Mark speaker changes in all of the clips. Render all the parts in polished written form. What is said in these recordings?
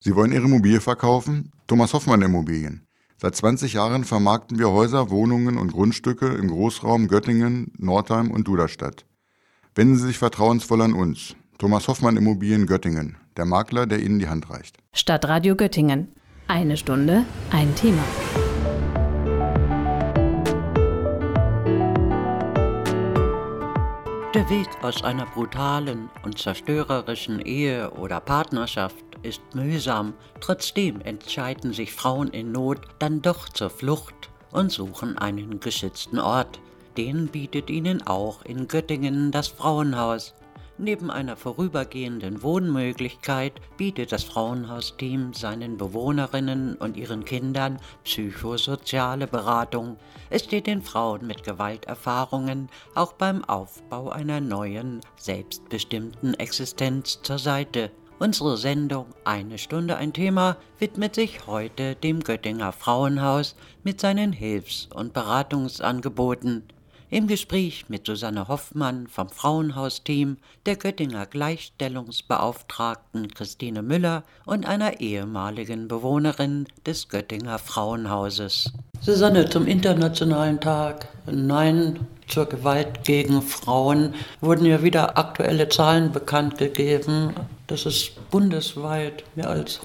Speaker 1: Sie wollen Ihre Immobilie verkaufen? Thomas Hoffmann Immobilien. Seit 20 Jahren vermarkten wir Häuser, Wohnungen und Grundstücke im Großraum Göttingen, Nordheim und Duderstadt. Wenden Sie sich vertrauensvoll an uns. Thomas Hoffmann Immobilien Göttingen, der Makler, der Ihnen die Hand reicht.
Speaker 2: Stadtradio Göttingen. 1 Stunde, ein Thema.
Speaker 3: Der Weg aus einer brutalen und zerstörerischen Ehe oder Partnerschaft ist mühsam. Trotzdem entscheiden sich Frauen in Not dann doch zur Flucht und suchen einen geschützten Ort. Den bietet ihnen auch in Göttingen das Frauenhaus. Neben einer vorübergehenden Wohnmöglichkeit bietet das Frauenhausteam seinen Bewohnerinnen und ihren Kindern psychosoziale Beratung. Es steht den Frauen mit Gewalterfahrungen auch beim Aufbau einer neuen, selbstbestimmten Existenz zur Seite. Unsere Sendung 1 Stunde ein Thema widmet sich heute dem Göttinger Frauenhaus mit seinen Hilfs- und Beratungsangeboten. Im Gespräch mit Susanne Hoffmann vom Frauenhausteam, der Göttinger Gleichstellungsbeauftragten Christine Müller und einer ehemaligen Bewohnerin des Göttinger Frauenhauses. Susanne, zum Internationalen Tag Nein zur Gewalt gegen Frauen wurden ja wieder aktuelle Zahlen bekannt gegeben, dass es bundesweit mehr als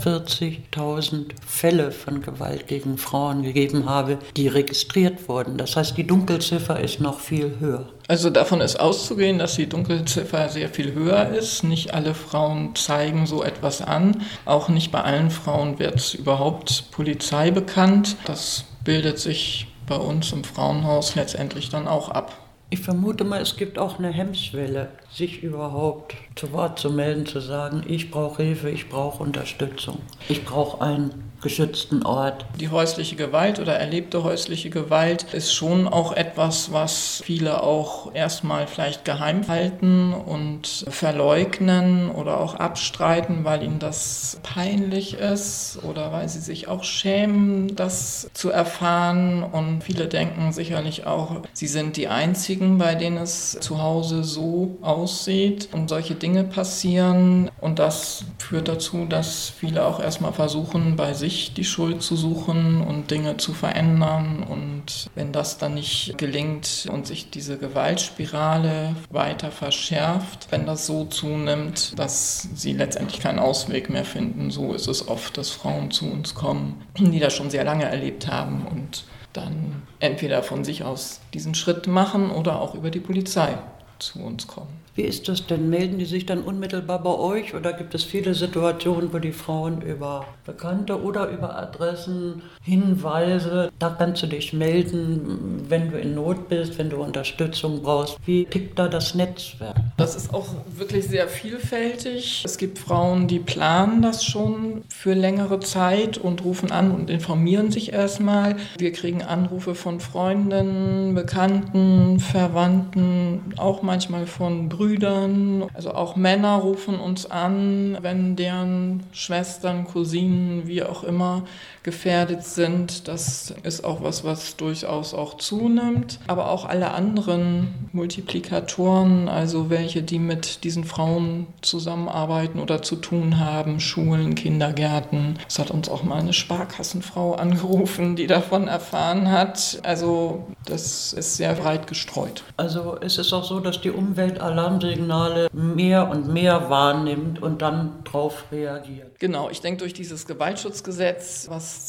Speaker 3: 140.000 Fälle von Gewalt gegen Frauen gegeben habe, die registriert wurden. Das heißt, die Dunkelziffer ist noch viel höher.
Speaker 4: Also davon ist auszugehen, dass die Dunkelziffer sehr viel höher ist. Nicht alle Frauen zeigen so etwas an. Auch nicht bei allen Frauen wird überhaupt Polizei bekannt. Das bildet sich bei uns im Frauenhaus letztendlich dann auch ab.
Speaker 3: Ich vermute mal, es gibt auch eine Hemmschwelle, sich überhaupt zu Wort zu melden, zu sagen, ich brauche Hilfe, ich brauche Unterstützung, ich brauche einen geschützten Ort.
Speaker 4: Die häusliche Gewalt oder erlebte häusliche Gewalt ist schon auch etwas, was viele auch erstmal vielleicht geheim halten und verleugnen oder auch abstreiten, weil ihnen das peinlich ist oder weil sie sich auch schämen, das zu erfahren. Und viele denken sicherlich auch, sie sind die Einzigen, bei denen es zu Hause so aussieht und solche Dinge passieren. Und das führt dazu, dass viele auch erstmal versuchen, bei sich die Schuld zu suchen und Dinge zu verändern. Und wenn das dann nicht gelingt und sich diese Gewaltspirale weiter verschärft, wenn das so zunimmt, dass sie letztendlich keinen Ausweg mehr finden, so ist es oft, dass Frauen zu uns kommen, die das schon sehr lange erlebt haben und dann entweder von sich aus diesen Schritt machen oder auch über die Polizei zu uns kommen.
Speaker 3: Wie ist das denn? Melden die sich dann unmittelbar bei euch oder gibt es viele Situationen, wo die Frauen über Bekannte oder über Adressen, Hinweise, da kannst du dich melden, wenn du in Not bist, wenn du Unterstützung brauchst? Wie tickt da das Netzwerk?
Speaker 4: Das ist auch wirklich sehr vielfältig. Es gibt Frauen, die planen das schon für längere Zeit und rufen an und informieren sich erstmal. Wir kriegen Anrufe von Freundinnen, Bekannten, Verwandten, auch manchmal von Brüdern. Also auch Männer rufen uns an, wenn deren Schwestern, Cousinen, wie auch immer, gefährdet sind. Das ist auch was durchaus auch zunimmt. Aber auch alle anderen Multiplikatoren, also welche, die mit diesen Frauen zusammenarbeiten oder zu tun haben, Schulen, Kindergärten. Es hat uns auch mal eine Sparkassenfrau angerufen, die davon erfahren hat. Also das ist sehr breit gestreut.
Speaker 3: Also ist es auch so, dass die Umweltalarmsignale mehr und mehr wahrnimmt und dann drauf reagiert?
Speaker 4: Genau, ich denke, durch dieses Gewaltschutzgesetz, was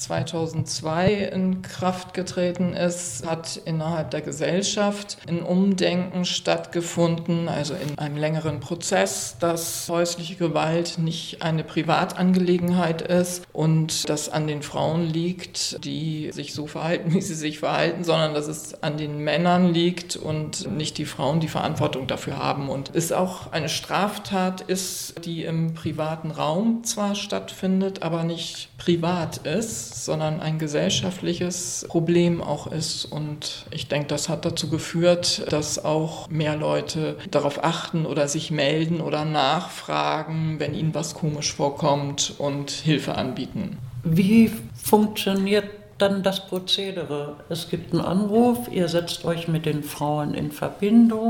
Speaker 4: 2002 in Kraft getreten ist, hat innerhalb der Gesellschaft ein Umdenken stattgefunden, also in einem längeren Prozess, dass häusliche Gewalt nicht eine Privatangelegenheit ist und das an den Frauen liegt, die sich so verhalten, wie sie sich verhalten, sondern dass es an den Männern liegt und nicht die Frauen die Verantwortung dafür haben. Und es auch eine Straftat ist, die im privaten Raum zwar stattfindet, aber nicht privat ist, sondern ein gesellschaftliches Problem auch ist. Und ich denke, das hat dazu geführt, dass auch mehr Leute darauf achten oder sich melden oder nachfragen, wenn ihnen was komisch vorkommt und Hilfe anbieten.
Speaker 3: Wie funktioniert dann das Prozedere? Es gibt einen Anruf, ihr setzt euch mit den Frauen in Verbindung.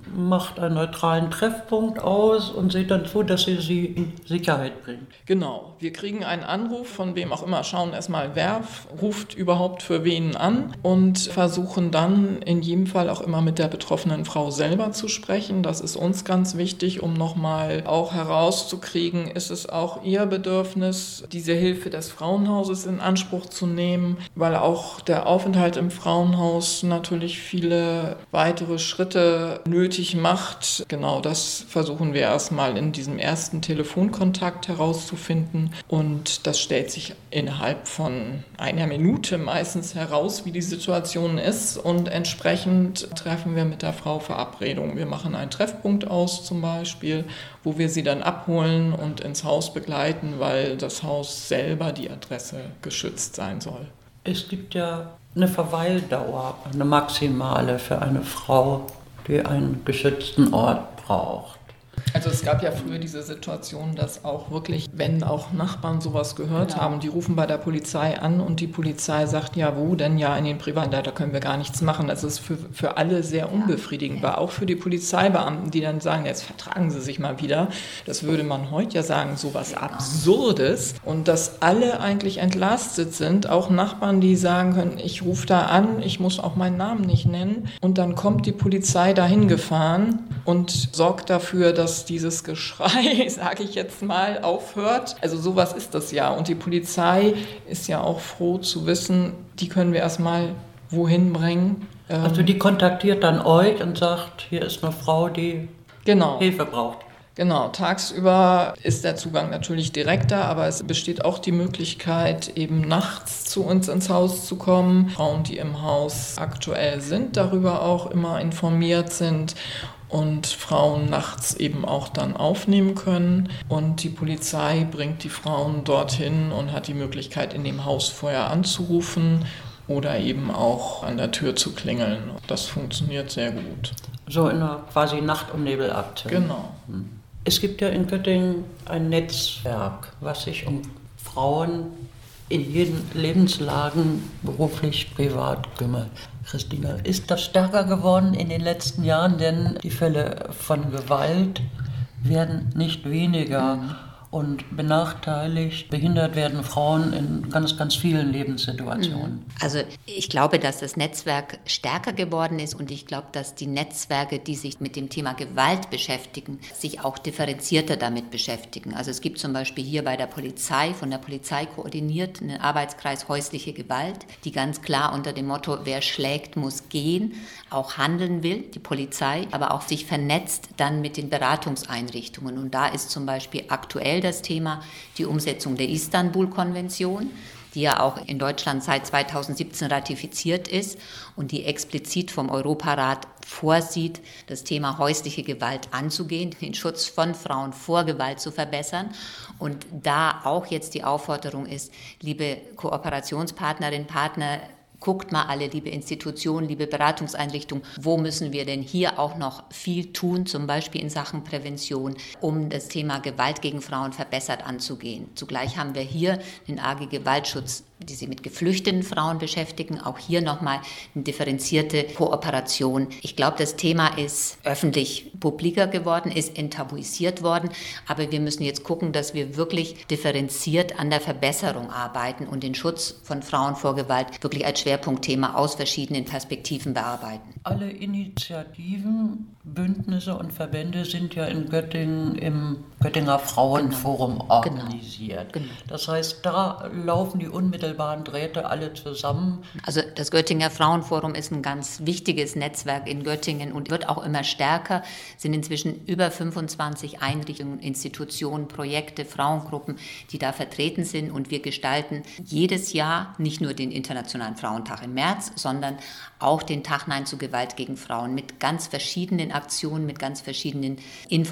Speaker 3: macht einen neutralen Treffpunkt aus und seht dann zu, dass ihr sie in Sicherheit bringt.
Speaker 4: Genau, wir kriegen einen Anruf von wem auch immer, schauen erstmal, wer ruft überhaupt für wen an und versuchen dann in jedem Fall auch immer mit der betroffenen Frau selber zu sprechen. Das ist uns ganz wichtig, um nochmal auch herauszukriegen, ist es auch ihr Bedürfnis, diese Hilfe des Frauenhauses in Anspruch zu nehmen, weil auch der Aufenthalt im Frauenhaus natürlich viele weitere Schritte nötig macht. Genau, das versuchen wir erstmal in diesem ersten Telefonkontakt herauszufinden und das stellt sich innerhalb von einer Minute meistens heraus, wie die Situation ist und entsprechend treffen wir mit der Frau Verabredung. Wir machen einen Treffpunkt aus zum Beispiel, wo wir sie dann abholen und ins Haus begleiten, weil das Haus selber die Adresse geschützt sein soll.
Speaker 3: Es gibt ja eine Verweildauer, eine maximale für eine Frau, die einen geschützten Ort braucht.
Speaker 4: Also es gab ja früher diese Situation, dass auch wirklich, wenn auch Nachbarn sowas gehört haben, die rufen bei der Polizei an und die Polizei sagt, ja wo denn, ja in den Privaten, da können wir gar nichts machen. Das ist für alle sehr unbefriedigend, war auch für die Polizeibeamten, die dann sagen, jetzt vertragen Sie sich mal wieder. Das würde man heute ja sagen, sowas Absurdes und dass alle eigentlich entlastet sind, auch Nachbarn, die sagen können, ich rufe da an, ich muss auch meinen Namen nicht nennen und dann kommt die Polizei dahin gefahren und sorgt dafür, dass dieses Geschrei, sage ich jetzt mal, aufhört. Also sowas ist das ja. Und die Polizei ist ja auch froh zu wissen, die können wir erstmal wohin bringen.
Speaker 3: Also die kontaktiert dann euch und sagt, hier ist eine Frau, die Hilfe braucht.
Speaker 4: Genau, tagsüber ist der Zugang natürlich direkter, aber es besteht auch die Möglichkeit, eben nachts zu uns ins Haus zu kommen. Frauen, die im Haus aktuell sind, darüber auch immer informiert sind und Frauen nachts eben auch dann aufnehmen können. Und die Polizei bringt die Frauen dorthin und hat die Möglichkeit, in dem Haus vorher anzurufen oder eben auch an der Tür zu klingeln. Das funktioniert sehr gut.
Speaker 3: So in einer quasi Nacht- und Nebelaktion.
Speaker 4: Genau.
Speaker 3: Es gibt ja in Göttingen ein Netzwerk, was sich um Frauen in jeden Lebenslagen, beruflich, privat kümmert. Christina, ist das stärker geworden in den letzten Jahren? Denn die Fälle von Gewalt werden nicht weniger. Und benachteiligt, behindert werden Frauen in ganz, ganz vielen Lebenssituationen.
Speaker 5: Also ich glaube, dass das Netzwerk stärker geworden ist und ich glaube, dass die Netzwerke, die sich mit dem Thema Gewalt beschäftigen, sich auch differenzierter damit beschäftigen. Also es gibt zum Beispiel hier bei der Polizei, von der Polizei koordiniert, einen Arbeitskreis häusliche Gewalt, die ganz klar unter dem Motto, wer schlägt, muss gehen, auch handeln will, die Polizei, aber auch sich vernetzt dann mit den Beratungseinrichtungen. Und da ist zum Beispiel aktuell das Thema die Umsetzung der Istanbul-Konvention, die ja auch in Deutschland seit 2017 ratifiziert ist und die explizit vom Europarat vorsieht, das Thema häusliche Gewalt anzugehen, den Schutz von Frauen vor Gewalt zu verbessern. Und da auch jetzt die Aufforderung ist, liebe Kooperationspartnerinnen, Partner, guckt mal alle, liebe Institutionen, liebe Beratungseinrichtungen, wo müssen wir denn hier auch noch viel tun, zum Beispiel in Sachen Prävention, um das Thema Gewalt gegen Frauen verbessert anzugehen. Zugleich haben wir hier den AG Gewaltschutz, die sich mit geflüchteten Frauen beschäftigen, auch hier nochmal eine differenzierte Kooperation. Ich glaube, das Thema ist öffentlich publiker geworden, ist enttabuisiert worden, aber wir müssen jetzt gucken, dass wir wirklich differenziert an der Verbesserung arbeiten und den Schutz von Frauen vor Gewalt wirklich als Schwerpunktthema aus verschiedenen Perspektiven bearbeiten.
Speaker 3: Alle Initiativen, Bündnisse und Verbände sind ja in Göttingen im Göttinger Frauenforum organisiert. Genau. Das heißt, da laufen die unmittelbaren Drähte alle zusammen.
Speaker 5: Also das Göttinger Frauenforum ist ein ganz wichtiges Netzwerk in Göttingen und wird auch immer stärker. Es sind inzwischen über 25 Einrichtungen, Institutionen, Projekte, Frauengruppen, die da vertreten sind. Und wir gestalten jedes Jahr nicht nur den Internationalen Frauentag im März, sondern auch den Tag Nein zu Gewalt gegen Frauen mit ganz verschiedenen Aktionen, mit ganz verschiedenen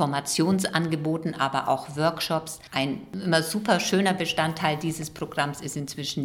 Speaker 5: Informationsangeboten, aber auch Workshops. Ein immer super schöner Bestandteil dieses Programms ist inzwischen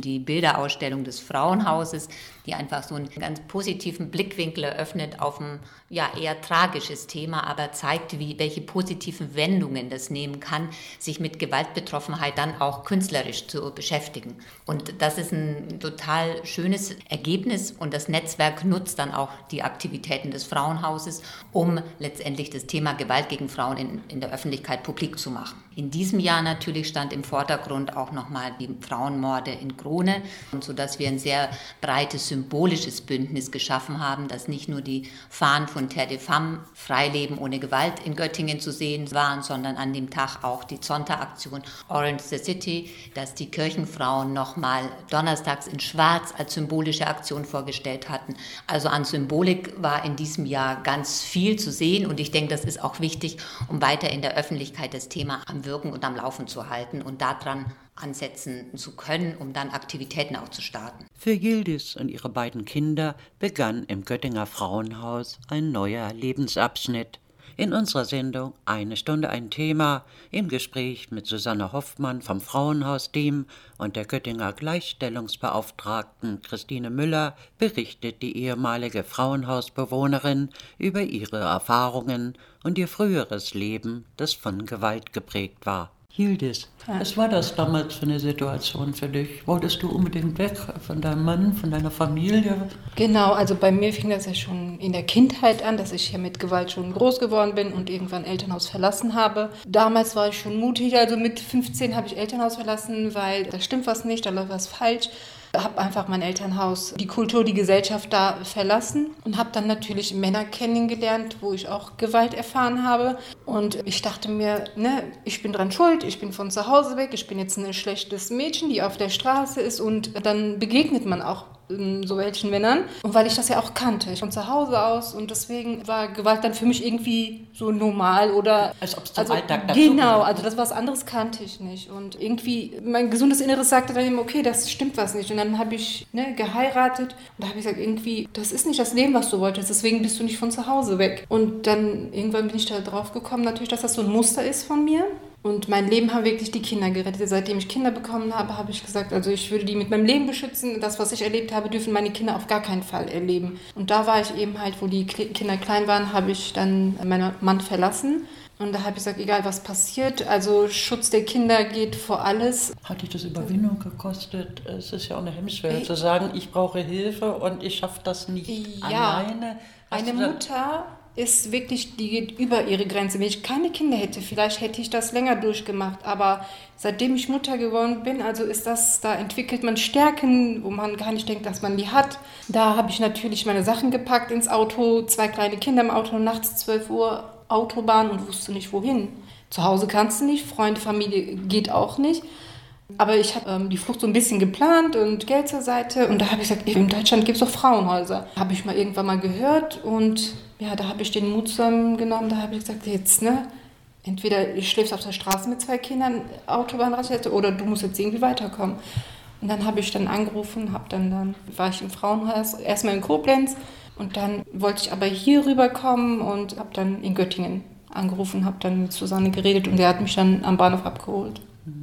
Speaker 5: die Bilderausstellung des Frauenhauses, die einfach so einen ganz positiven Blickwinkel eröffnet auf ein eher tragisches Thema, aber zeigt, welche positiven Wendungen das nehmen kann, sich mit Gewaltbetroffenheit dann auch künstlerisch zu beschäftigen. Und das ist ein total schönes Ergebnis und das Netzwerk nutzt dann auch die Aktivitäten des Frauenhauses, um letztendlich das Thema Gewalt gegen Frauen in der Öffentlichkeit publik zu machen. In diesem Jahr natürlich stand im Vordergrund auch nochmal die Frauenmorde in Grone, und sodass wir ein sehr breites symbolisches Bündnis geschaffen haben, dass nicht nur die Fahnen von Terre des Femmes, Freileben ohne Gewalt in Göttingen zu sehen waren, sondern an dem Tag auch die Zonta-Aktion Orange the City, dass die Kirchenfrauen nochmal donnerstags in Schwarz als symbolische Aktion vorgestellt hatten. Also an Symbolik war in diesem Jahr ganz viel zu sehen, und ich denke, das ist auch wichtig, um weiter in der Öffentlichkeit das Thema am Wirken und am Laufen zu halten und daran ansetzen zu können, um dann Aktivitäten auch zu starten.
Speaker 3: Für Yildiz und ihre beiden Kinder begann im Göttinger Frauenhaus ein neuer Lebensabschnitt. In unserer Sendung Eine Stunde ein Thema im Gespräch mit Susanne Hoffmann vom Frauenhaus-Team und der Göttinger Gleichstellungsbeauftragten Christine Müller berichtet die ehemalige Frauenhausbewohnerin über ihre Erfahrungen und ihr früheres Leben, das von Gewalt geprägt war. Yildiz, was war das damals für eine Situation für dich? Wolltest du unbedingt weg von deinem Mann, von deiner Familie?
Speaker 6: Genau, also bei mir fing das ja schon in der Kindheit an, dass ich ja mit Gewalt schon groß geworden bin und irgendwann Elternhaus verlassen habe. Damals war ich schon mutig, also mit 15 habe ich Elternhaus verlassen, weil da stimmt was nicht, da läuft was falsch. Habe einfach mein Elternhaus, die Kultur, die Gesellschaft da verlassen und habe dann natürlich Männer kennengelernt, wo ich auch Gewalt erfahren habe. Und ich dachte mir, ich bin dran schuld, ich bin von zu Hause weg, ich bin jetzt ein schlechtes Mädchen, die auf der Straße ist, und dann begegnet man auch so welchen Männern. Und weil ich das ja auch kannte, ich von zu Hause aus, und deswegen war Gewalt dann für mich irgendwie so normal oder...
Speaker 3: Als ob es zum Alltag dazu
Speaker 6: Genau, also das was anderes kannte ich nicht. Und irgendwie, mein gesundes Inneres sagte dann immer, okay, das stimmt was nicht. Und dann habe ich geheiratet und da habe ich gesagt, irgendwie, das ist nicht das Leben, was du wolltest, deswegen bist du nicht von zu Hause weg. Und dann irgendwann bin ich da drauf gekommen, natürlich, dass das so ein Muster ist von mir. Und mein Leben haben wirklich die Kinder gerettet. Seitdem ich Kinder bekommen habe, habe ich gesagt, also ich würde die mit meinem Leben beschützen. Das, was ich erlebt habe, dürfen meine Kinder auf gar keinen Fall erleben. Und da war ich eben halt, wo die Kinder klein waren, habe ich dann meinen Mann verlassen. Und da habe ich gesagt, egal was passiert, also Schutz der Kinder geht vor alles.
Speaker 3: Hat dich das Überwindung gekostet? Es ist ja auch eine Hemmschwelle zu sagen, ich brauche Hilfe und ich schaffe das nicht alleine.
Speaker 6: Eine Mutter ist wirklich, die geht über ihre Grenze. Wenn ich keine Kinder hätte, vielleicht hätte ich das länger durchgemacht, aber seitdem ich Mutter geworden bin, also da entwickelt man Stärken, wo man gar nicht denkt, dass man die hat. Da habe ich natürlich meine Sachen gepackt ins Auto, 2 kleine Kinder im Auto, nachts 12 Uhr Autobahn und wusste nicht wohin. Zu Hause kannst du nicht, Freunde, Familie geht auch nicht. Aber ich habe die Flucht so ein bisschen geplant und Geld zur Seite. Und da habe ich gesagt, in Deutschland gibt es doch Frauenhäuser. Habe ich mal irgendwann mal gehört. Und ja, da habe ich den Mut zusammengenommen. Da habe ich gesagt, jetzt, entweder ich schläfst auf der Straße mit 2 Kindern, Autobahnraststätte, oder du musst jetzt irgendwie weiterkommen. Und dann habe ich dann angerufen, war ich im Frauenhaus, erstmal in Koblenz. Und dann wollte ich aber hier rüberkommen und habe dann in Göttingen angerufen, habe dann mit Susanne geredet und der hat mich dann am Bahnhof abgeholt.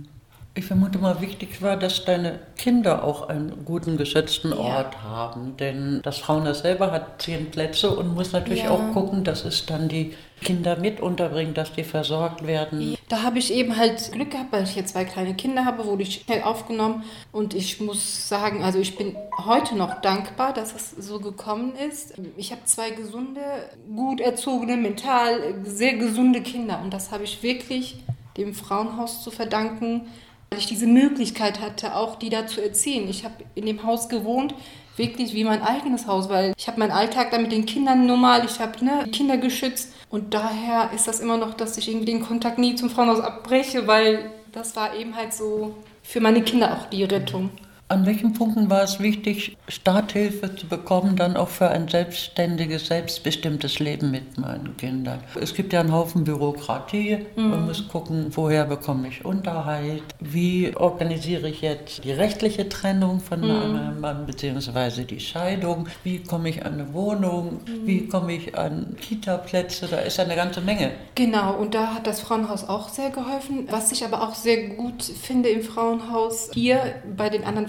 Speaker 3: Ich vermute mal, wichtig war, dass deine Kinder auch einen guten, geschützten Ort haben. Denn das Frauenhaus selber hat 10 Plätze und muss natürlich auch gucken, dass es dann die Kinder mit unterbringt, dass die versorgt werden.
Speaker 6: Da habe ich eben halt Glück gehabt, weil ich hier 2 kleine Kinder habe, wurde ich schnell aufgenommen. Und ich muss sagen, also ich bin heute noch dankbar, dass es so gekommen ist. Ich habe 2 gesunde, gut erzogene, mental sehr gesunde Kinder. Und das habe ich wirklich dem Frauenhaus zu verdanken, weil ich diese Möglichkeit hatte, auch die da zu erziehen. Ich habe in dem Haus gewohnt, wirklich wie mein eigenes Haus, weil ich habe meinen Alltag da mit den Kindern normal, ich habe Kinder geschützt und daher ist das immer noch, dass ich irgendwie den Kontakt nie zum Frauenhaus abbreche, weil das war eben halt so für meine Kinder auch die Rettung.
Speaker 3: An welchen Punkten war es wichtig, Starthilfe zu bekommen, dann auch für ein selbstständiges, selbstbestimmtes Leben mit meinen Kindern? Es gibt ja einen Haufen Bürokratie. Man muss gucken, woher bekomme ich Unterhalt? Wie organisiere ich jetzt die rechtliche Trennung von meinem Mann, beziehungsweise die Scheidung? Wie komme ich an eine Wohnung? Wie komme ich an Kita-Plätze? Da ist ja eine ganze Menge.
Speaker 6: Genau, und da hat das Frauenhaus auch sehr geholfen. Was ich aber auch sehr gut finde im Frauenhaus, hier bei den anderen war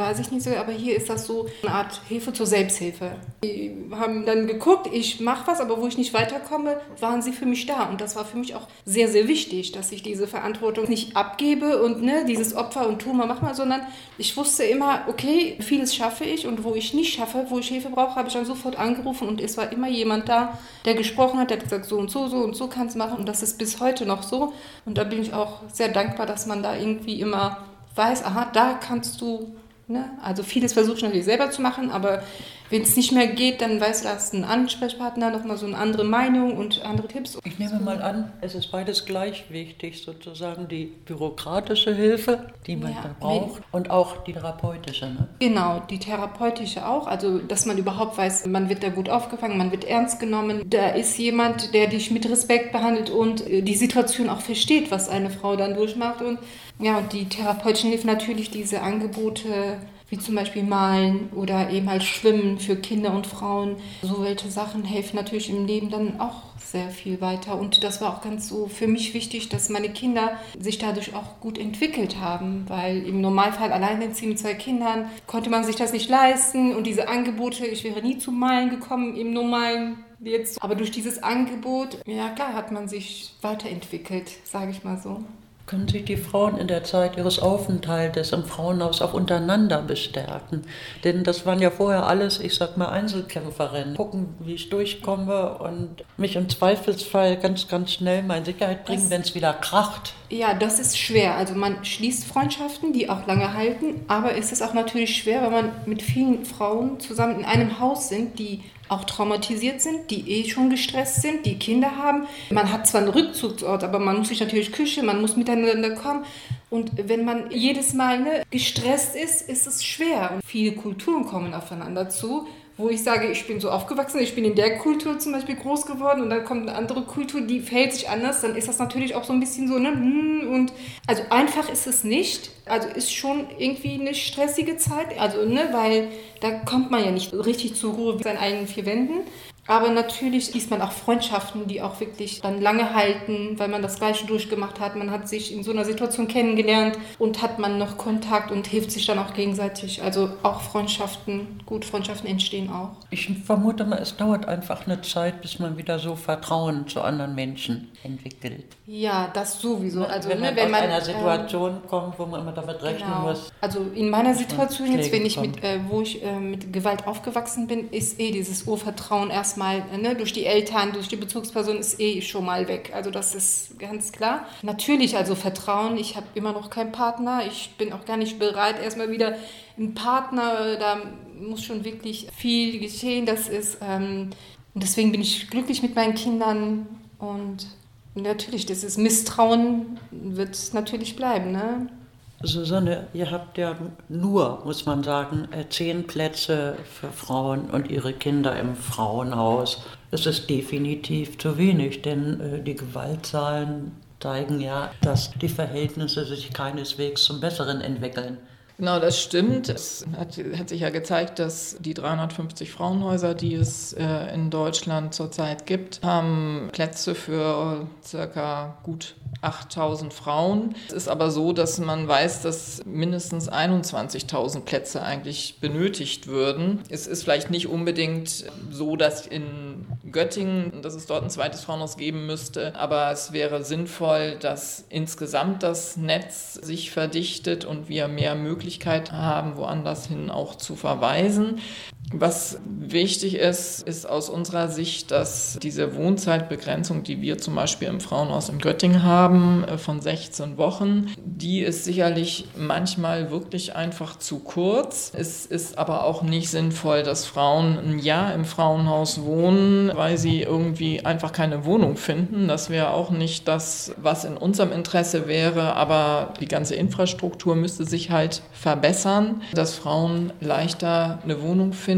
Speaker 6: weiß ich nicht so, aber hier ist das so eine Art Hilfe zur Selbsthilfe. Die haben dann geguckt, ich mache was, aber wo ich nicht weiterkomme, waren sie für mich da. Und das war für mich auch sehr, sehr wichtig, dass ich diese Verantwortung nicht abgebe und dieses Opfer und tu mal, mach mal, sondern ich wusste immer, okay, vieles schaffe ich und wo ich nicht schaffe, wo ich Hilfe brauche, habe ich dann sofort angerufen und es war immer jemand da, der gesprochen hat, der hat gesagt, so und so kannst du machen und das ist bis heute noch so. Und da bin ich auch sehr dankbar, dass man da irgendwie immer weiß, aha, da kannst du, also vieles versuche ich natürlich selber zu machen, aber wenn es nicht mehr geht, dann weiß du, da ist ein Ansprechpartner, nochmal so eine andere Meinung und andere Tipps.
Speaker 3: Ich nehme mal an, es ist beides gleich wichtig, sozusagen die bürokratische Hilfe, die man da braucht, und auch die therapeutische. Ne?
Speaker 6: Genau, die therapeutische auch, also dass man überhaupt weiß, man wird da gut aufgefangen, man wird ernst genommen, da ist jemand, der dich mit Respekt behandelt und die Situation auch versteht, was eine Frau dann durchmacht. Und ja, und die therapeutischen Hilfen natürlich diese Angebote, wie zum Beispiel Malen oder eben halt Schwimmen für Kinder und Frauen. So welche Sachen helfen natürlich im Leben dann auch sehr viel weiter. Und das war auch ganz so für mich wichtig, dass meine Kinder sich dadurch auch gut entwickelt haben, weil im Normalfall alleinerziehend mit 2 Kindern konnte man sich das nicht leisten und diese Angebote, ich wäre nie zum Malen gekommen im normalen jetzt. Aber durch dieses Angebot, ja klar, hat man sich weiterentwickelt, sage ich mal so.
Speaker 3: Können sich die Frauen in der Zeit ihres Aufenthaltes im Frauenhaus auch untereinander bestärken? Denn das waren ja vorher alles, ich sag mal, Einzelkämpferinnen. Gucken, wie ich durchkomme und mich im Zweifelsfall ganz, ganz schnell mal in Sicherheit bringen, wenn es wieder kracht.
Speaker 6: Ja, das ist schwer. Also man schließt Freundschaften, die auch lange halten, aber es ist auch natürlich schwer, wenn man mit vielen Frauen zusammen in einem Haus sind, die auch traumatisiert sind, die schon gestresst sind, die Kinder haben. Man hat zwar einen Rückzugsort, aber man muss sich natürlich küchen, man muss miteinander kommen. Und wenn man jedes Mal gestresst ist, ist es schwer. Und viele Kulturen kommen aufeinander zu, wo ich sage, ich bin so aufgewachsen, ich bin in der Kultur zum Beispiel groß geworden und dann kommt eine andere Kultur, die verhält sich anders, dann ist das natürlich auch so ein bisschen so, und also einfach ist es nicht, also ist schon irgendwie eine stressige Zeit, also weil da kommt man ja nicht richtig zur Ruhe mit seinen eigenen 4 Wänden. Aber natürlich schließt man auch Freundschaften, die auch wirklich dann lange halten, weil man das Gleiche durchgemacht hat. Man hat sich in so einer Situation kennengelernt und hat man noch Kontakt und hilft sich dann auch gegenseitig. Also auch Freundschaften, gute Freundschaften entstehen auch.
Speaker 3: Ich vermute mal, es dauert einfach eine Zeit, bis man wieder so Vertrauen zu anderen Menschen entwickelt.
Speaker 6: Ja, das sowieso. Also,
Speaker 3: wenn man aus einer Situation kommt, wo man immer damit rechnen muss.
Speaker 6: Also in meiner Situation jetzt, wenn ich wo ich mit Gewalt aufgewachsen bin, ist dieses Urvertrauen erstmal durch die Eltern, durch die Bezugsperson ist schon mal weg. Also das ist ganz klar. Natürlich, also Vertrauen, ich habe immer noch keinen Partner. Ich bin auch gar nicht bereit, erstmal wieder einen Partner, da muss schon wirklich viel geschehen. Das ist, und deswegen bin ich glücklich mit meinen Kindern und natürlich, dieses Misstrauen wird natürlich bleiben, ne?
Speaker 3: Susanne, ihr habt ja nur, muss man sagen, 10 Plätze für Frauen und ihre Kinder im Frauenhaus. Es ist definitiv zu wenig, denn die Gewaltzahlen zeigen ja, dass die Verhältnisse sich keineswegs zum Besseren entwickeln.
Speaker 4: Genau, das stimmt. Es hat sich ja gezeigt, dass die 350 Frauenhäuser, die es in Deutschland zurzeit gibt, haben Plätze für circa gut 8.000 Frauen. Es ist aber so, dass man weiß, dass mindestens 21.000 Plätze eigentlich benötigt würden. Es ist vielleicht nicht unbedingt so, dass in Göttingen, dass es dort ein zweites Frauenhaus geben müsste, aber es wäre sinnvoll, dass insgesamt das Netz sich verdichtet und wir mehr Möglichkeit haben, woanders hin auch zu verweisen. Was wichtig ist, ist aus unserer Sicht, dass diese Wohnzeitbegrenzung, die wir zum Beispiel im Frauenhaus in Göttingen haben, von 16 Wochen, die ist sicherlich manchmal wirklich einfach zu kurz. Es ist aber auch nicht sinnvoll, dass Frauen ein Jahr im Frauenhaus wohnen, weil sie irgendwie einfach keine Wohnung finden. Das wäre auch nicht das, was in unserem Interesse wäre, aber die ganze Infrastruktur müsste sich halt verbessern, dass Frauen leichter eine Wohnung finden.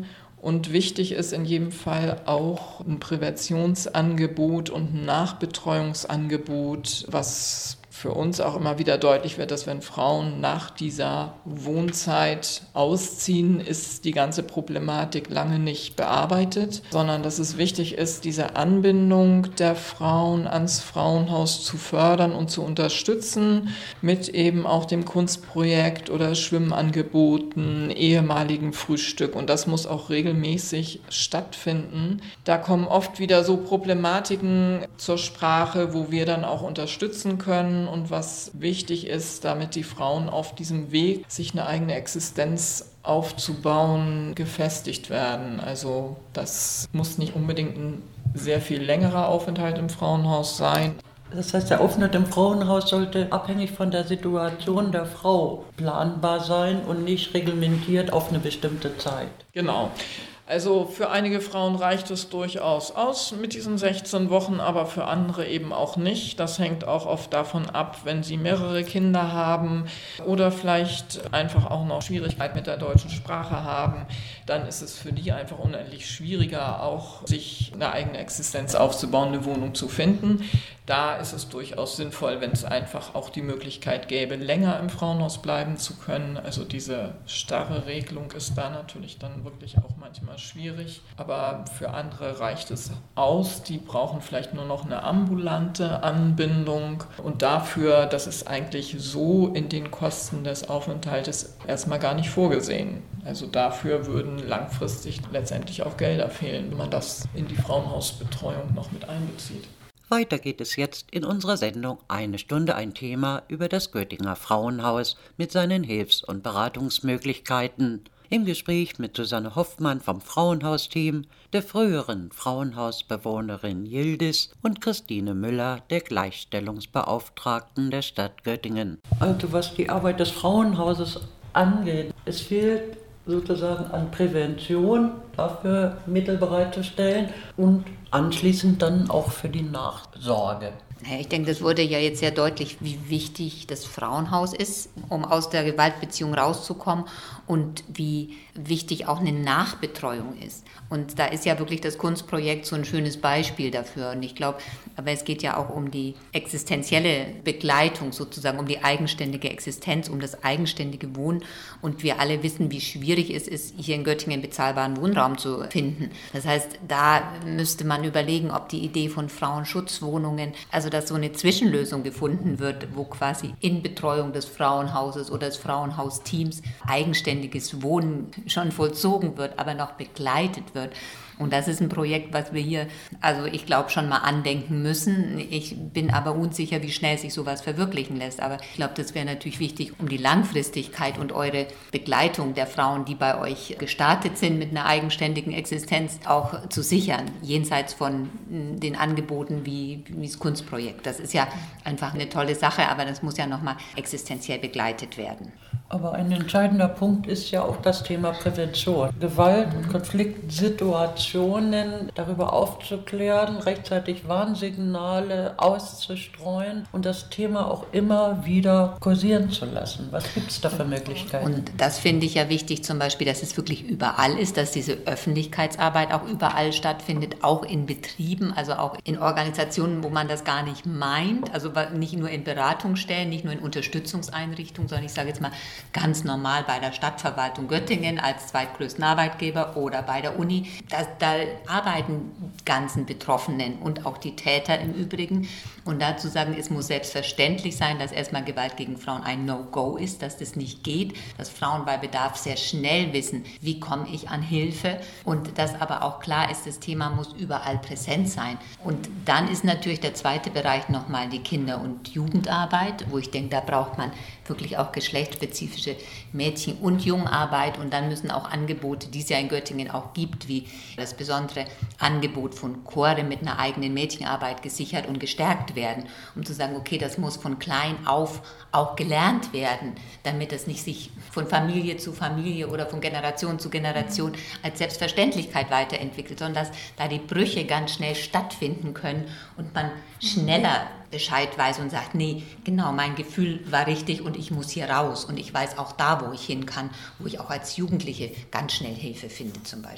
Speaker 4: Und wichtig ist in jedem Fall auch ein Präventionsangebot und ein Nachbetreuungsangebot, was für uns auch immer wieder deutlich wird, dass wenn Frauen nach dieser Wohnzeit ausziehen, ist die ganze Problematik lange nicht bearbeitet, sondern dass es wichtig ist, diese Anbindung der Frauen ans Frauenhaus zu fördern und zu unterstützen mit eben auch dem Kunstprojekt oder Schwimmangeboten, ehemaligen Frühstück, und das muss auch regelmäßig stattfinden. Da kommen oft wieder so Problematiken zur Sprache, wo wir dann auch unterstützen können und was wichtig ist, damit die Frauen auf diesem Weg, sich eine eigene Existenz aufzubauen, gefestigt werden. Also das muss nicht unbedingt ein sehr viel längerer Aufenthalt im Frauenhaus sein.
Speaker 3: Das heißt, der Aufenthalt im Frauenhaus sollte abhängig von der Situation der Frau planbar sein und nicht reglementiert auf eine bestimmte Zeit.
Speaker 4: Genau. Also für einige Frauen reicht es durchaus aus mit diesen 16 Wochen, aber für andere eben auch nicht. Das hängt auch oft davon ab, wenn sie mehrere Kinder haben oder vielleicht einfach auch noch Schwierigkeiten mit der deutschen Sprache haben. Dann ist es für die einfach unendlich schwieriger, auch sich eine eigene Existenz aufzubauen, eine Wohnung zu finden. Da ist es durchaus sinnvoll, wenn es einfach auch die Möglichkeit gäbe, länger im Frauenhaus bleiben zu können. Also diese starre Regelung ist da natürlich dann wirklich auch manchmal schwierig. Aber für andere reicht es aus. Die brauchen vielleicht nur noch eine ambulante Anbindung. Und dafür, das ist eigentlich so in den Kosten des Aufenthaltes erstmal gar nicht vorgesehen. Also dafür würden langfristig letztendlich auch Gelder fehlen, wenn man das in die Frauenhausbetreuung noch mit einbezieht.
Speaker 3: Weiter geht es jetzt in unserer Sendung Eine Stunde ein Thema über das Göttinger Frauenhaus mit seinen Hilfs- und Beratungsmöglichkeiten. Im Gespräch mit Susanne Hoffmann vom Frauenhausteam, der früheren Frauenhausbewohnerin Yildiz und Christine Müller, der Gleichstellungsbeauftragten der Stadt Göttingen. Also was die Arbeit des Frauenhauses angeht, es fehlt sozusagen an Prävention, dafür Mittel bereitzustellen und anschließend dann auch für die Nachsorge.
Speaker 5: Ich denke, das wurde ja jetzt sehr deutlich, wie wichtig das Frauenhaus ist, um aus der Gewaltbeziehung rauszukommen, und wie wichtig auch eine Nachbetreuung ist. Und da ist ja wirklich das Kunstprojekt so ein schönes Beispiel dafür. Und ich glaube, aber es geht ja auch um die existenzielle Begleitung sozusagen, um die eigenständige Existenz, um das eigenständige Wohnen. Und wir alle wissen, wie schwierig es ist, hier in Göttingen bezahlbaren Wohnraum zu finden. Das heißt, da müsste man überlegen, ob die Idee von Frauenschutzwohnungen, also dass so eine Zwischenlösung gefunden wird, wo quasi in Betreuung des Frauenhauses oder des Frauenhausteams eigenständiges Wohnen schon vollzogen wird, aber noch begleitet wird. Und das ist ein Projekt, was wir hier, also ich glaube, schon mal andenken müssen. Ich bin aber unsicher, wie schnell sich sowas verwirklichen lässt. Aber ich glaube, das wäre natürlich wichtig, um die Langfristigkeit und eure Begleitung der Frauen, die bei euch gestartet sind mit einer eigenständigen Existenz, auch zu sichern, jenseits von den Angeboten wie das Kunstprojekt. Das ist ja einfach eine tolle Sache, aber das muss ja nochmal existenziell begleitet werden.
Speaker 3: Aber ein entscheidender Punkt ist ja auch das Thema Prävention. Gewalt- und Konfliktsituationen darüber aufzuklären, rechtzeitig Warnsignale auszustreuen und das Thema auch immer wieder kursieren zu lassen. Was gibt es da für Möglichkeiten?
Speaker 5: Und das finde ich ja wichtig, zum Beispiel, dass es wirklich überall ist, dass diese Öffentlichkeitsarbeit auch überall stattfindet, auch in Betrieben, also auch in Organisationen, wo man das gar nicht meint, also nicht nur in Beratungsstellen, nicht nur in Unterstützungseinrichtungen, sondern ich sage jetzt mal ganz normal bei der Stadtverwaltung Göttingen als zweitgrößten Arbeitgeber oder bei der Uni. Da arbeiten die ganzen Betroffenen und auch die Täter im Übrigen. Und dazu sagen, es muss selbstverständlich sein, dass erstmal Gewalt gegen Frauen ein No-Go ist, dass das nicht geht, dass Frauen bei Bedarf sehr schnell wissen, wie komme ich an Hilfe, und dass aber auch klar ist, das Thema muss überall präsent sein. Und dann ist natürlich der zweite Bereich nochmal die Kinder- und Jugendarbeit, wo ich denke, da braucht man wirklich auch geschlechtsspezifische Mädchen- und Jungarbeit, und dann müssen auch Angebote, die es ja in Göttingen auch gibt, wie das besondere Angebot von Chore mit einer eigenen Mädchenarbeit gesichert und gestärkt werden, um zu sagen, okay, das muss von klein auf auch gelernt werden, damit es nicht sich von Familie zu Familie oder von Generation zu Generation als Selbstverständlichkeit weiterentwickelt, sondern dass da die Brüche ganz schnell stattfinden können und man schneller Bescheid weiß und sagt, nee, genau, mein Gefühl war richtig und ich muss hier raus und ich weiß auch da, wo ich hin kann, wo ich auch als Jugendliche ganz schnell Hilfe finde zum Beispiel.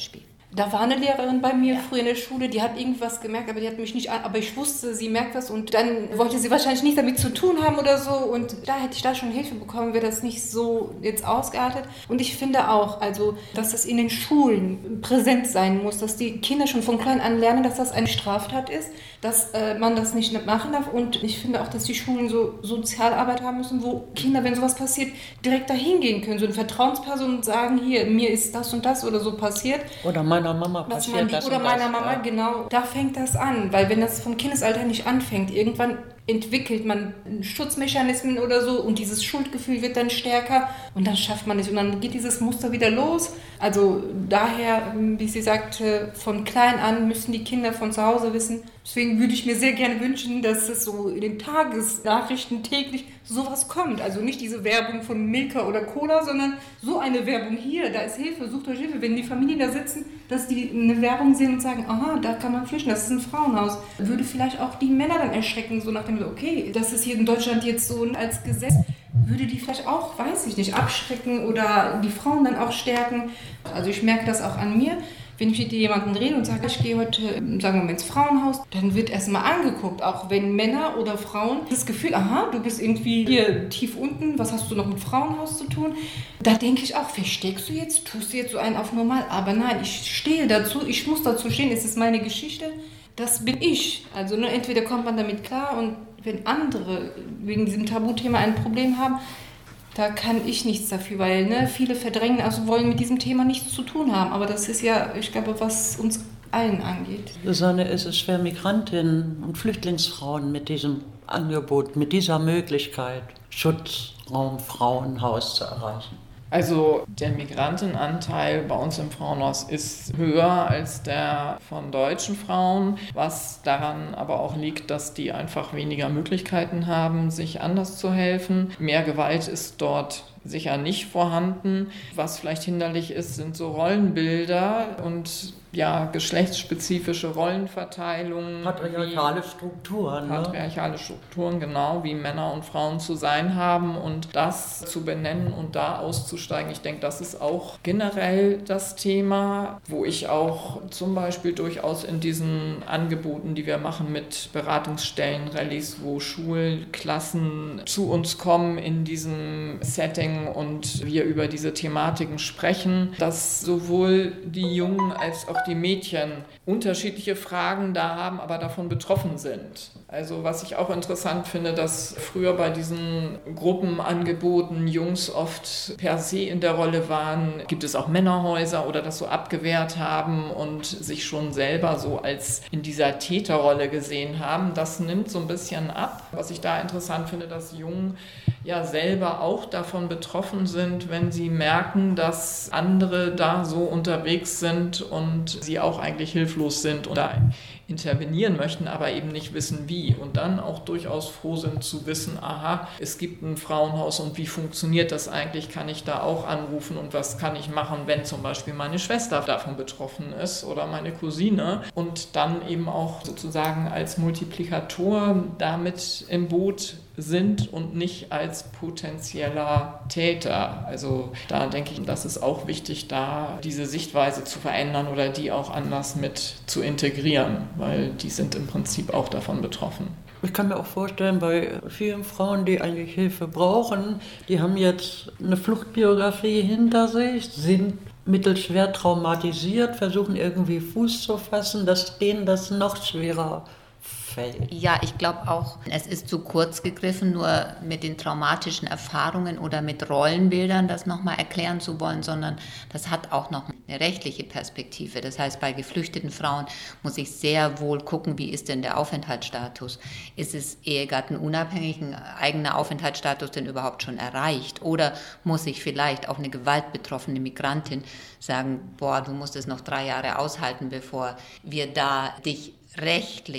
Speaker 6: Da war eine Lehrerin bei mir früher in der Schule, die hat irgendwas gemerkt, aber die hat mich nicht aber ich wusste, sie merkt was und dann wollte sie wahrscheinlich nichts damit zu tun haben oder so und da hätte ich da schon Hilfe bekommen, wäre das nicht so jetzt ausgeartet. Und ich finde auch, also, dass das in den Schulen präsent sein muss, dass die Kinder schon von klein an lernen, dass das eine Straftat ist, dass man das nicht machen darf und ich finde auch, dass die Schulen so Sozialarbeit haben müssen, wo Kinder, wenn sowas passiert, direkt dahin gehen können, so eine Vertrauensperson sagen, hier, mir ist das und das oder so passiert.
Speaker 3: Oder meiner Mama passiert das.
Speaker 6: Oder meiner Mama, genau. Da fängt das an, weil wenn das vom Kindesalter nicht anfängt, irgendwann entwickelt man Schutzmechanismen oder so und dieses Schuldgefühl wird dann stärker und dann schafft man es und dann geht dieses Muster wieder los. Also daher, wie sie sagte, von klein an müssen die Kinder von zu Hause wissen. Deswegen würde ich mir sehr gerne wünschen, dass es so in den Tagesnachrichten täglich sowas kommt. Also nicht diese Werbung von Milka oder Cola, sondern so eine Werbung hier, da ist Hilfe, sucht euch Hilfe. Wenn die Familien da sitzen, dass die eine Werbung sehen und sagen, aha, da kann man flüchten, das ist ein Frauenhaus. Würde vielleicht auch die Männer dann erschrecken, so nach dem, okay, das ist hier in Deutschland jetzt so als Gesetz, würde die vielleicht auch, weiß ich nicht, abschrecken oder die Frauen dann auch stärken. Also ich merke das auch an mir. Wenn ich mit jemandem rede und sage, ich gehe heute, sagen wir mal, ins Frauenhaus, dann wird erstmal angeguckt, auch wenn Männer oder Frauen das Gefühl, aha, du bist irgendwie hier tief unten, was hast du noch mit Frauenhaus zu tun? Da denke ich auch, versteckst du jetzt, tust du jetzt so einen auf normal? Aber nein, ich stehe dazu, ich muss dazu stehen, es ist meine Geschichte, das bin ich. Also entweder kommt man damit klar und wenn andere wegen diesem Tabuthema ein Problem haben, da kann ich nichts dafür, weil viele verdrängen, also wollen mit diesem Thema nichts zu tun haben. Aber das ist ja, ich glaube, was uns allen angeht.
Speaker 3: Susanne, ist es schwer, Migrantinnen und Flüchtlingsfrauen mit diesem Angebot, mit dieser Möglichkeit, Schutzraum Frauenhaus zu erreichen?
Speaker 4: Also der Migrantenanteil bei uns im Frauenhaus ist höher als der von deutschen Frauen, was daran aber auch liegt, dass die einfach weniger Möglichkeiten haben, sich anders zu helfen. Mehr Gewalt ist dort sicher nicht vorhanden. Was vielleicht hinderlich ist, sind so Rollenbilder und geschlechtsspezifische Rollenverteilungen.
Speaker 3: Patriarchale Strukturen.
Speaker 4: Patriarchale Strukturen, genau, wie Männer und Frauen zu sein haben und das zu benennen und da auszusteigen. Ich denke, das ist auch generell das Thema, wo ich auch zum Beispiel durchaus in diesen Angeboten, die wir machen mit Beratungsstellen, Rallyes, wo Schulklassen zu uns kommen in diesem Setting und wir über diese Thematiken sprechen, dass sowohl die Jungen als auch die Mädchen unterschiedliche Fragen da haben, aber davon betroffen sind. Also was ich auch interessant finde, dass früher bei diesen Gruppenangeboten Jungs oft per se in der Rolle waren, gibt es auch Männerhäuser oder das so abgewehrt haben und sich schon selber so als in dieser Täterrolle gesehen haben. Das nimmt so ein bisschen ab. Was ich da interessant finde, dass Jungen ja selber auch davon betroffen sind, wenn sie merken, dass andere da so unterwegs sind und sie auch eigentlich hilflos sind und da intervenieren möchten, aber eben nicht wissen wie. Und dann auch durchaus froh sind zu wissen, aha, es gibt ein Frauenhaus und wie funktioniert das eigentlich? Kann ich da auch anrufen und was kann ich machen, wenn zum Beispiel meine Schwester davon betroffen ist oder meine Cousine? Und dann eben auch sozusagen als Multiplikator damit im Boot sind und nicht als potenzieller Täter. Also da denke ich, das ist auch wichtig, da diese Sichtweise zu verändern oder die auch anders mit zu integrieren, weil die sind im Prinzip auch davon betroffen.
Speaker 3: Ich kann mir auch vorstellen, bei vielen Frauen, die eigentlich Hilfe brauchen, die haben jetzt eine Fluchtbiografie hinter sich, sind mittelschwer traumatisiert, versuchen irgendwie Fuß zu fassen, dass denen das noch schwerer fällt.
Speaker 5: Ja, ich glaube auch, es ist zu kurz gegriffen, nur mit den traumatischen Erfahrungen oder mit Rollenbildern das nochmal erklären zu wollen, sondern das hat auch noch eine rechtliche Perspektive. Das heißt, bei geflüchteten Frauen muss ich sehr wohl gucken, wie ist denn der Aufenthaltsstatus? Ist es ehegattenunabhängig ein eigener Aufenthaltsstatus denn überhaupt schon erreicht? Oder muss ich vielleicht auch eine gewaltbetroffene Migrantin sagen, boah, du musst es noch 3 Jahre aushalten, bevor wir da dich rechtlich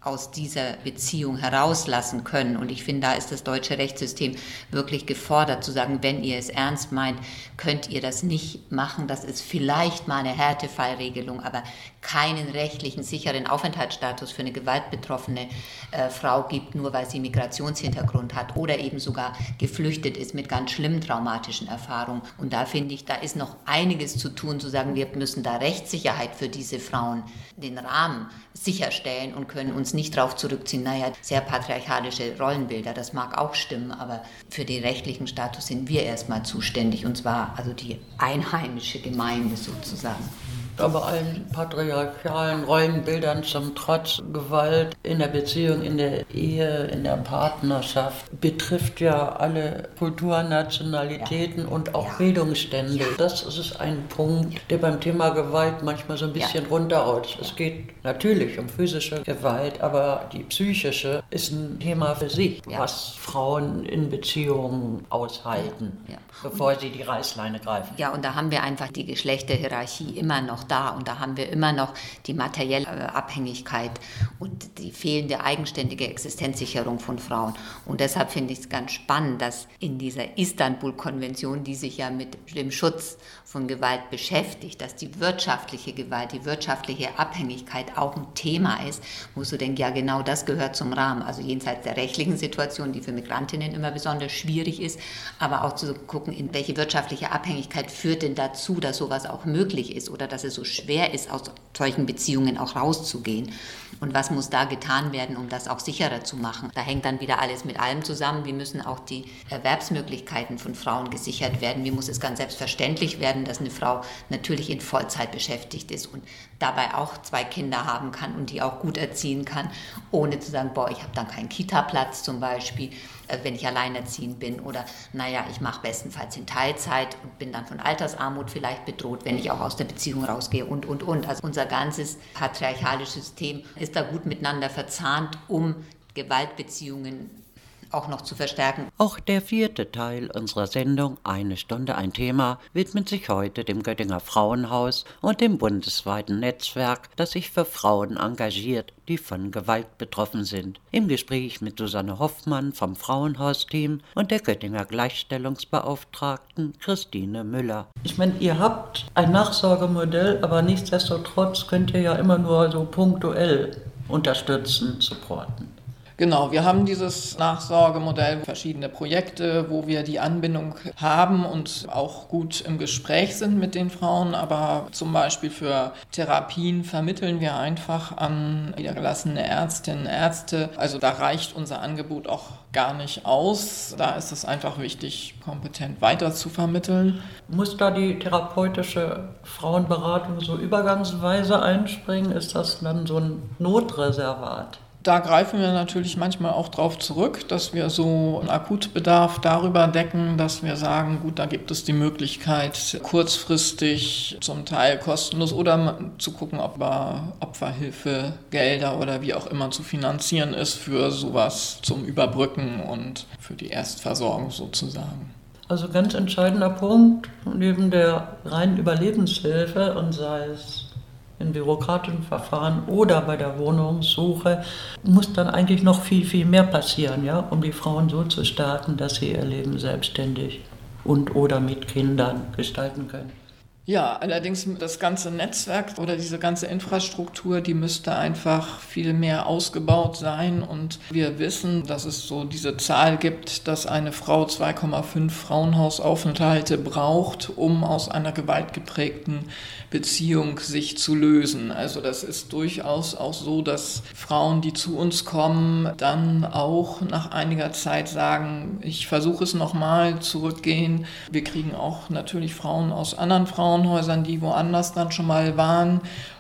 Speaker 5: aus dieser Beziehung herauslassen können. Und ich finde, da ist das deutsche Rechtssystem wirklich gefordert, zu sagen, wenn ihr es ernst meint, könnt ihr das nicht machen. Das ist vielleicht mal eine Härtefallregelung, aber keinen rechtlichen, sicheren Aufenthaltsstatus für eine gewaltbetroffene Frau gibt, nur weil sie Migrationshintergrund hat oder eben sogar geflüchtet ist mit ganz schlimmen traumatischen Erfahrungen. Und da finde ich, da ist noch einiges zu tun, zu sagen, wir müssen da Rechtssicherheit für diese Frauen, den Rahmen sicherstellen und können uns nicht darauf zurückziehen, naja, sehr patriarchalische Rollenbilder, das mag auch stimmen, aber für den rechtlichen Status sind wir erstmal zuständig, und zwar also die einheimische Gemeinde sozusagen.
Speaker 3: Aber allen patriarchalen Rollenbildern zum Trotz, Gewalt in der Beziehung, in der Ehe, in der Partnerschaft betrifft ja alle Kulturen, Nationalitäten und auch Bildungsstände. Das ist ein Punkt, der beim Thema Gewalt manchmal so ein bisschen runterrutscht. Es geht natürlich um physische Gewalt, aber die psychische ist ein Thema für sich, was Frauen in Beziehungen aushalten, bevor sie die Reißleine greifen.
Speaker 5: Ja, und da haben wir einfach die Geschlechterhierarchie immer noch da, und da haben wir immer noch die materielle Abhängigkeit und die fehlende eigenständige Existenzsicherung von Frauen. Und deshalb finde ich es ganz spannend, dass in dieser Istanbul-Konvention, die sich ja mit dem Schutz von Gewalt beschäftigt, dass die wirtschaftliche Gewalt, die wirtschaftliche Abhängigkeit auch ein Thema ist, wo du denkst, ja genau das gehört zum Rahmen, also jenseits der rechtlichen Situation, die für Migrantinnen immer besonders schwierig ist, aber auch zu gucken, in welche wirtschaftliche Abhängigkeit führt denn dazu, dass sowas auch möglich ist oder dass es so schwer ist, aus solchen Beziehungen auch rauszugehen. Und was muss da getan werden, um das auch sicherer zu machen? Da hängt dann wieder alles mit allem zusammen. Wie müssen auch die Erwerbsmöglichkeiten von Frauen gesichert werden? Wie muss es ganz selbstverständlich werden, dass eine Frau natürlich in Vollzeit beschäftigt ist und dabei auch 2 Kinder haben kann und die auch gut erziehen kann, ohne zu sagen, boah, ich habe dann keinen Kita-Platz zum Beispiel, wenn ich alleinerziehend bin, oder naja, ich mache bestenfalls in Teilzeit und bin dann von Altersarmut vielleicht bedroht, wenn ich auch aus der Beziehung rausgehe und. Also unser ganzes patriarchalisches System ist da gut miteinander verzahnt, um Gewaltbeziehungen auch noch zu verstärken.
Speaker 3: Auch der 4. Teil unserer Sendung Eine Stunde ein Thema widmet sich heute dem Göttinger Frauenhaus und dem bundesweiten Netzwerk, das sich für Frauen engagiert, die von Gewalt betroffen sind. Im Gespräch mit Susanne Hoffmann vom Frauenhausteam und der Göttinger Gleichstellungsbeauftragten Christine Müller. Ich meine, ihr habt ein Nachsorgemodell, aber nichtsdestotrotz könnt ihr ja immer nur so punktuell unterstützen, supporten.
Speaker 4: Genau, wir haben dieses Nachsorgemodell, verschiedene Projekte, wo wir die Anbindung haben und auch gut im Gespräch sind mit den Frauen. Aber zum Beispiel für Therapien vermitteln wir einfach an niedergelassene Ärztinnen, Ärzte. Also da reicht unser Angebot auch gar nicht aus. Da ist es einfach wichtig, kompetent weiter zu vermitteln.
Speaker 3: Muss da die therapeutische Frauenberatung so übergangsweise einspringen? Ist das dann so ein Notreservat?
Speaker 4: Da greifen wir natürlich manchmal auch darauf zurück, dass wir so einen Akutbedarf darüber decken, dass wir sagen, gut, da gibt es die Möglichkeit, kurzfristig, zum Teil kostenlos oder zu gucken, ob Opferhilfe, Gelder oder wie auch immer zu finanzieren ist für sowas zum Überbrücken und für die Erstversorgung sozusagen.
Speaker 3: Also ganz entscheidender Punkt neben der reinen Überlebenshilfe, und sei es in bürokratischen Verfahren oder bei der Wohnungssuche, muss dann eigentlich noch viel, viel mehr passieren, ja, um die Frauen so zu stärken, dass sie ihr Leben selbstständig und oder mit Kindern gestalten können.
Speaker 4: Ja, allerdings das ganze Netzwerk oder diese ganze Infrastruktur, die müsste einfach viel mehr ausgebaut sein. Und wir wissen, dass es so diese Zahl gibt, dass eine Frau 2,5 Frauenhausaufenthalte braucht, um aus einer gewaltgeprägten Beziehung sich zu lösen. Also das ist durchaus auch so, dass Frauen, die zu uns kommen, dann auch nach einiger Zeit sagen, ich versuche es nochmal, zurückgehen. Wir kriegen auch natürlich Frauen aus anderen Frauenhäusern, die woanders dann schon mal waren.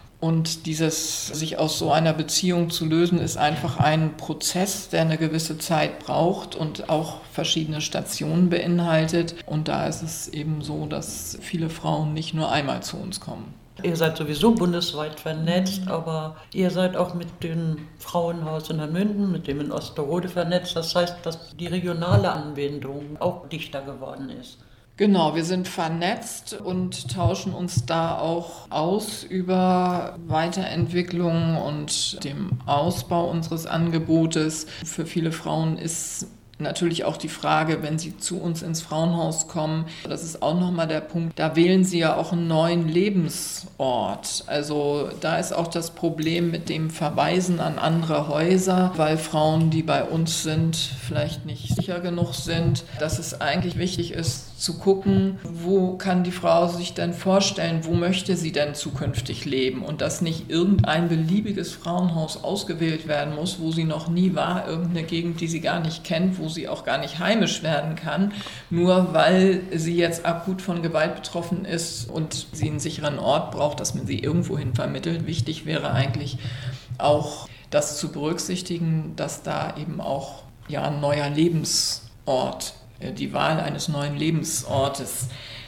Speaker 4: Und dieses sich aus so einer Beziehung zu lösen, ist einfach ein Prozess, der eine gewisse Zeit braucht und auch verschiedene Stationen beinhaltet. Und da ist es eben so, dass viele Frauen nicht nur einmal zu uns kommen.
Speaker 3: Ihr seid sowieso bundesweit vernetzt, aber ihr seid auch mit dem Frauenhaus in Münden, mit dem in Osterode vernetzt. Das heißt, dass die regionale Anbindung auch dichter geworden ist.
Speaker 4: Genau, wir sind vernetzt und tauschen uns da auch aus über Weiterentwicklung und dem Ausbau unseres Angebotes. Für viele Frauen ist natürlich auch die Frage, wenn sie zu uns ins Frauenhaus kommen, das ist auch nochmal der Punkt, da wählen sie ja auch einen neuen Lebensort. Also da ist auch das Problem mit dem Verweisen an andere Häuser, weil Frauen, die bei uns sind, vielleicht nicht sicher genug sind, dass es eigentlich wichtig ist, zu gucken, wo kann die Frau sich denn vorstellen, wo möchte sie denn zukünftig leben und dass nicht irgendein beliebiges Frauenhaus ausgewählt werden muss, wo sie noch nie war, irgendeine Gegend, die sie gar nicht kennt, wo sie auch gar nicht heimisch werden kann, nur weil sie jetzt akut von Gewalt betroffen ist und sie einen sicheren Ort braucht, dass man sie irgendwohin vermittelt. Wichtig wäre eigentlich auch das zu berücksichtigen, dass da eben auch ein neuer Lebensort, die Wahl eines neuen Lebensortes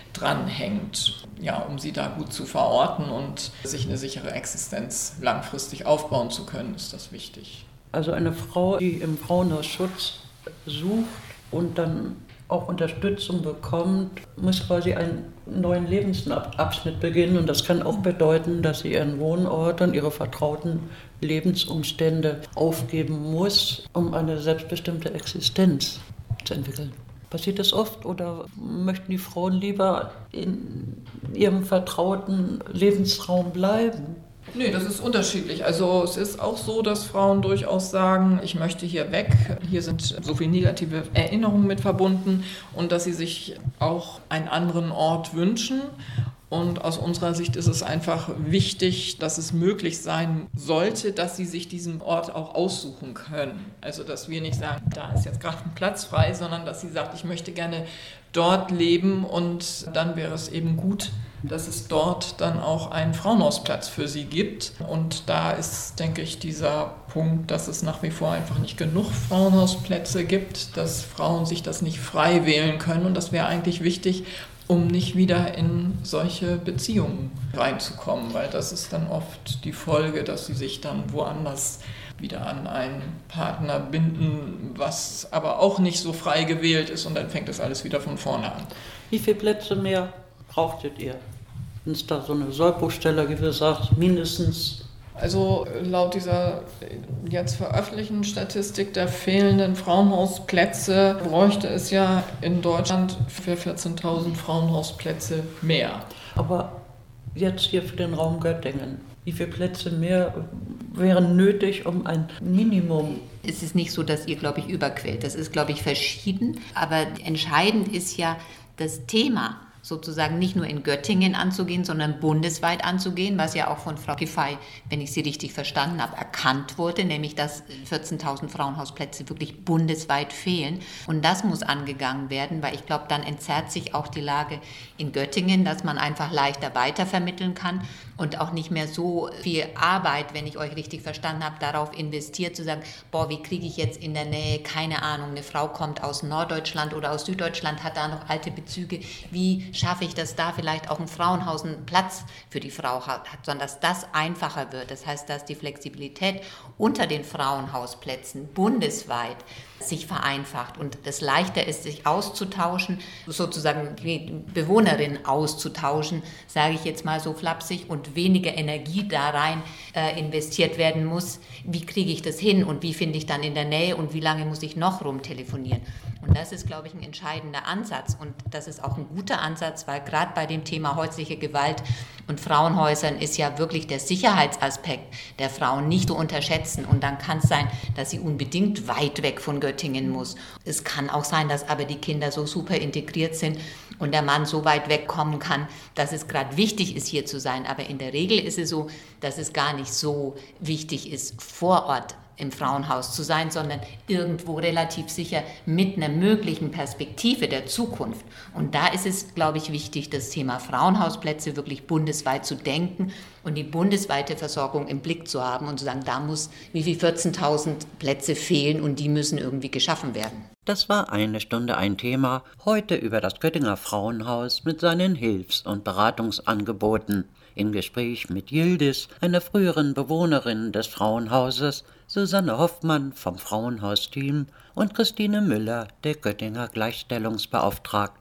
Speaker 4: dranhängt, um sie da gut zu verorten und sich eine sichere Existenz langfristig aufbauen zu können, ist das wichtig.
Speaker 3: Also eine Frau, die im Frauenhaus Schutz sucht und dann auch Unterstützung bekommt, muss quasi einen neuen Lebensabschnitt beginnen. Und das kann auch bedeuten, dass sie ihren Wohnort und ihre vertrauten Lebensumstände aufgeben muss, um eine selbstbestimmte Existenz zu entwickeln. Passiert das oft oder möchten die Frauen lieber in ihrem vertrauten Lebensraum bleiben?
Speaker 4: Nee, das ist unterschiedlich. Also es ist auch so, dass Frauen durchaus sagen, ich möchte hier weg. Hier sind so viele negative Erinnerungen mit verbunden und dass sie sich auch einen anderen Ort wünschen. Und aus unserer Sicht ist es einfach wichtig, dass es möglich sein sollte, dass sie sich diesen Ort auch aussuchen können. Also dass wir nicht sagen, da ist jetzt gerade ein Platz frei, sondern dass sie sagt, ich möchte gerne dort leben und dann wäre es eben gut, dass es dort dann auch einen Frauenhausplatz für sie gibt. Und da ist, denke ich, dieser Punkt, dass es nach wie vor einfach nicht genug Frauenhausplätze gibt, dass Frauen sich das nicht frei wählen können. Und das wäre eigentlich wichtig, um nicht wieder in solche Beziehungen reinzukommen, weil das ist dann oft die Folge, dass sie sich dann woanders wieder an einen Partner binden, was aber auch nicht so frei gewählt ist und dann fängt das alles wieder von vorne an.
Speaker 3: Wie viele Plätze mehr brauchtet ihr? Wenn es da so eine Sollbruchstelle gibt, sagt mindestens.
Speaker 4: Also laut dieser jetzt veröffentlichten Statistik der fehlenden Frauenhausplätze bräuchte es ja in Deutschland für 14.000 Frauenhausplätze mehr.
Speaker 3: Aber jetzt hier für den Raum Göttingen, wie viele Plätze mehr wären nötig, um ein Minimum?
Speaker 5: Es ist nicht so, dass ihr, glaube ich, überquillt. Das ist, glaube ich, verschieden. Aber entscheidend ist ja das Thema, sozusagen nicht nur in Göttingen anzugehen, sondern bundesweit anzugehen, was ja auch von Frau Giffey, wenn ich sie richtig verstanden habe, erkannt wurde, nämlich dass 14.000 Frauenhausplätze wirklich bundesweit fehlen. Und das muss angegangen werden, weil ich glaube, dann entzerrt sich auch die Lage in Göttingen, dass man einfach leichter weitervermitteln kann und auch nicht mehr so viel Arbeit, wenn ich euch richtig verstanden habe, darauf investiert, zu sagen, wie kriege ich jetzt in der Nähe, keine Ahnung, eine Frau kommt aus Norddeutschland oder aus Süddeutschland, hat da noch alte Bezüge, wie schaffe ich, dass da vielleicht auch ein Frauenhaus einen Platz für die Frau hat, sondern dass das einfacher wird. Das heißt, dass die Flexibilität unter den Frauenhausplätzen bundesweit sich vereinfacht und das leichter ist, sich auszutauschen, sozusagen die Bewohnerinnen auszutauschen, sage ich jetzt mal so flapsig, und weniger Energie da rein investiert werden muss. Wie kriege ich das hin und wie finde ich dann in der Nähe und wie lange muss ich noch rumtelefonieren? Und das ist, glaube ich, ein entscheidender Ansatz und das ist auch ein guter Ansatz, weil gerade bei dem Thema häusliche Gewalt und Frauenhäusern ist ja wirklich der Sicherheitsaspekt der Frauen nicht zu unterschätzen und dann kann es sein, dass sie unbedingt weit weg von Göttingen muss. Es kann auch sein, dass aber die Kinder so super integriert sind und der Mann so weit wegkommen kann, dass es gerade wichtig ist, hier zu sein. Aber in der Regel ist es so, dass es gar nicht so wichtig ist, vor Ort im Frauenhaus zu sein, sondern irgendwo relativ sicher mit einer möglichen Perspektive der Zukunft. Und da ist es, glaube ich, wichtig, das Thema Frauenhausplätze wirklich bundesweit zu denken und die bundesweite Versorgung im Blick zu haben und zu sagen, da muss wie viel 14.000 Plätze fehlen und die müssen irgendwie geschaffen werden.
Speaker 3: Das war eine Stunde ein Thema, heute über das Göttinger Frauenhaus mit seinen Hilfs- und Beratungsangeboten. Im Gespräch mit Yildiz, einer früheren Bewohnerin des Frauenhauses, Susanne Hoffmann vom Frauenhausteam und Christine Müller, der Göttinger Gleichstellungsbeauftragten.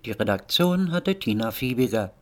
Speaker 3: Die Redaktion hatte Tina Fiebiger.